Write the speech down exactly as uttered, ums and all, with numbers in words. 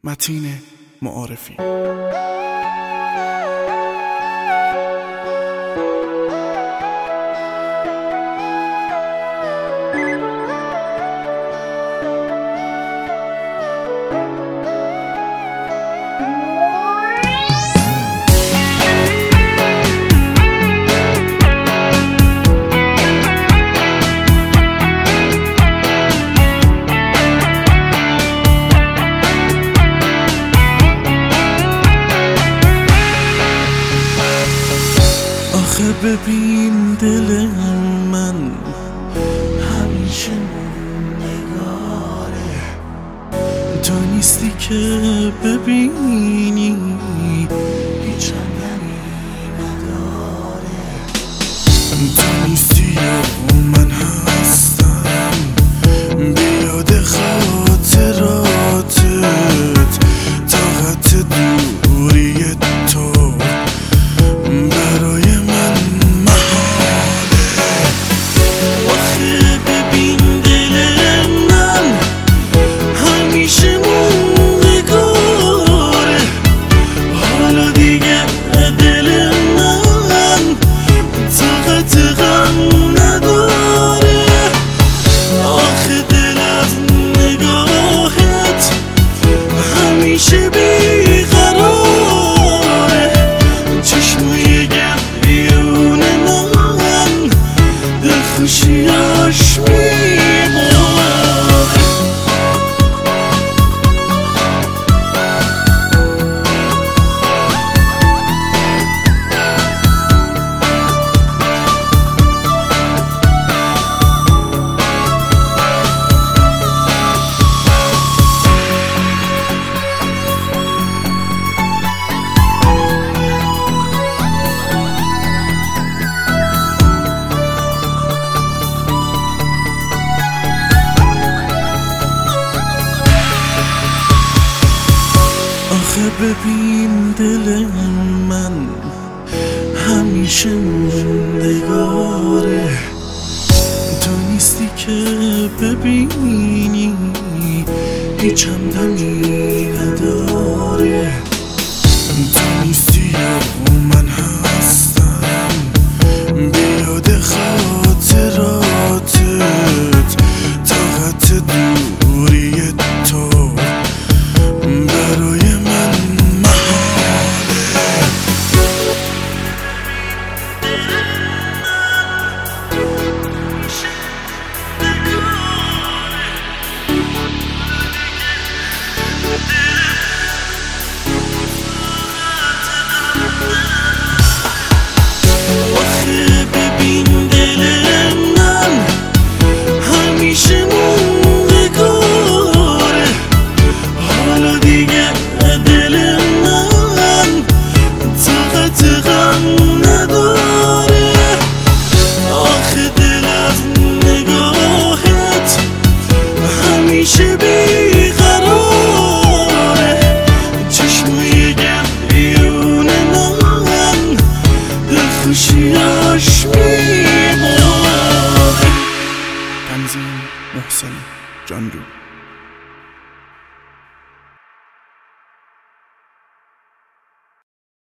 متین معارفی. آخه ببین دل من همیشه نگاره، تو نیستی که ببینی هیچ همدمی نداره. تو نیستی و من هستم بیاد خاطراتت، طاقت دوری تو برای من محاله. آخه ببین دل من همیشه موندگاره، حالا دیگه دل من طاقت غم نداره. آخه دل از نگاهت همیشه بیقراره، چشمای گریون من دلخوشیاش میباره. آخه ببین دل من همیشه موندگاره، تو نیستی که ببینی هیچ همدمی نداره. تو نیستی و من هستم بیاد خاطراتت، طاقت دوری تو برای من محاله. آخه ببین دل من همیشه موندگاره، حالا دیگه دل من طاقت غم نداره. آخه دل از نگاهت همیشه بیقراره، چشمای گریون من دلخوشیاش میباره. تنظیم محسن جاندو.